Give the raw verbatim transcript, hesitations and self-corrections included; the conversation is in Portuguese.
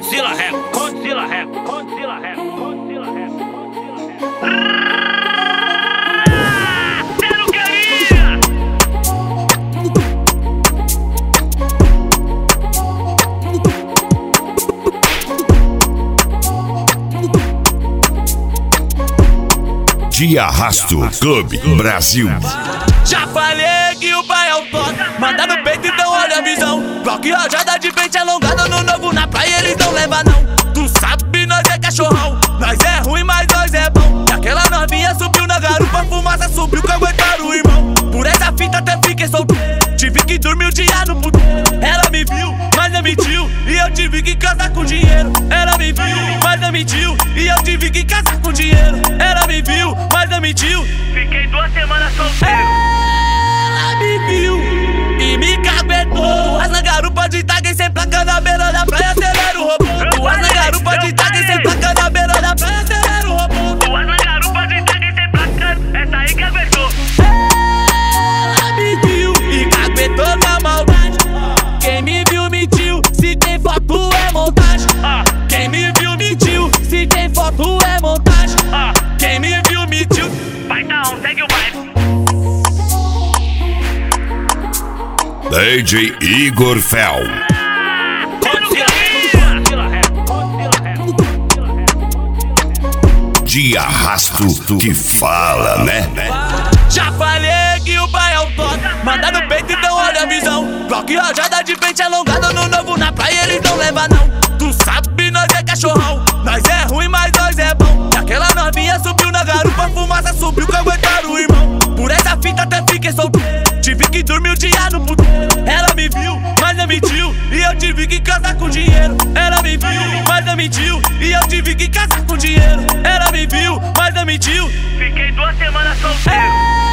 Condzilla Rap, Condzilla Rap, Condzilla Rap, Condzilla Rap, Condzilla Rap. Eu não queria! De Arrasto Clube Brasil. Já falei que o pai é o toque, manda no peito, então olha a visão. Bloque rajada de frente alongada no novo, na praia eles não levam não. Tu sabe, nós é cachorrão, nós é ruim, mas nós é bom. E aquela novinha subiu na garupa, fumaça subiu que aguentaram o irmão. Por essa fita até fiquei solteiro, tive que dormir o dia no puteiro. Ela me viu, mas não mentiu, e eu tive que casar com dinheiro. Ela me viu, mas não mentiu, e eu tive que casar com dinheiro. Ela me viu, mas não mentiu, Fiquei duas semanas solteiro. ela me viu e me caguetou. Duas na garupa de tag sem placa na beira da praia, acelera o robô. Duas na garupa de tag sem placa na beira da praia, acelera o robô. Duas na garupa de tag sem placa, essa aí que aguentou. Ela me viu e caguetou na maldade. Quem me viu mentiu, se tem foto é montagem. Quem me viu mentiu, se tem foto é montagem. Quem me viu mentiu. Vai tá on, segue o baile. D J Igor Fel. Condzilla Rap, Condzilla Rap, Condzilla Rap. De Arrasto que fala, né? Já falei que o pai é o toque, manda no peito, então olha a visão. Bloque rajada de frente alongada no novo, na praia eles não levam não. Tu sabe, nós é cachorrão, nós é ruim, mas nós é bom. E aquela novinha subiu na garupa, fumaça subiu que aguentaram o irmão. Por essa fita até fiquei solteiro, tive que dormir o dia no puteiro. Ela me viu, mas não mentiu, e eu tive que casar com dinheiro. Ela me viu, mas não mentiu, e eu tive que casar com dinheiro. Ela me viu, mas não mentiu, Fiquei duas semanas solteiro.